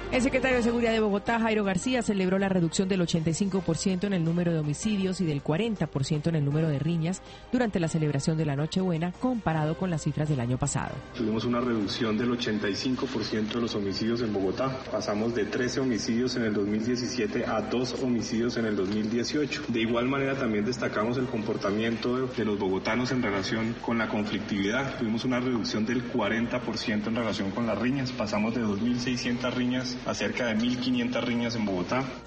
El secretario de Seguridad de Bogotá, Jairo García, celebró la reducción del 85% en el número de homicidios y del 40% en el número de riñas durante la celebración de la Nochebuena, comparado con las cifras del año pasado. Tuvimos una reducción del 85% de los homicidios en Bogotá. Pasamos de 13 homicidios en el 2017 a 2 homicidios en el 2018. De igual manera también destacamos el comportamiento de los bogotanos en relación con la conflictividad. Tuvimos una reducción del 40% en relación con las riñas. Pasamos de 2.600 riñas a cerca de 1.500 riñas en Bogotá.